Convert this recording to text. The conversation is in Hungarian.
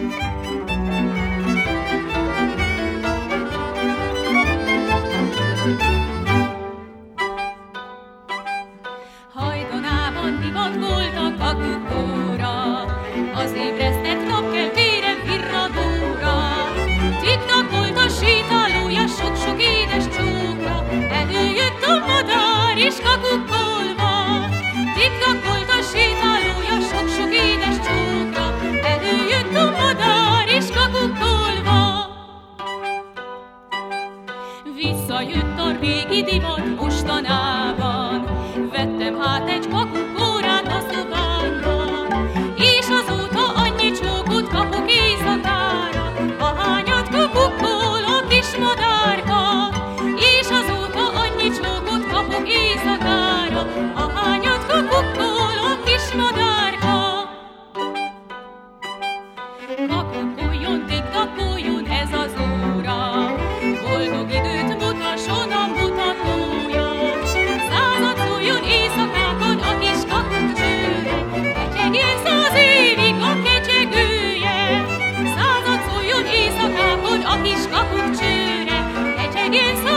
Hajdonában divat volt a kakukóra, az ébresztett napkeltére virradóra. Tiktak volt a sétálója sok-sok édes csókra, előjött a madár és kakukkolva. Tiktak volt a sétálója sok-sok édes csókra, előjött a madár és kakukkolva. Visszajött a régi divat mostanában, vettem hát egy kakukórát a szobámba, és azóta annyi csókot kapok éjszakára, ahányat kakukkol a kis madárka. És azóta annyi csókot kapok éjszakára, ahányat kakukkol a kis madárka. Kakukkoljon, tiktakkoljon ez az óra, boldog időt mutasson a mutatója. Század szóljon éjszakákon a kis kakukcsőre, ketyegjen 100 évig a ketyegője. Század szóljon éjszakákon a kis kakukcsőre, ketyegjen 100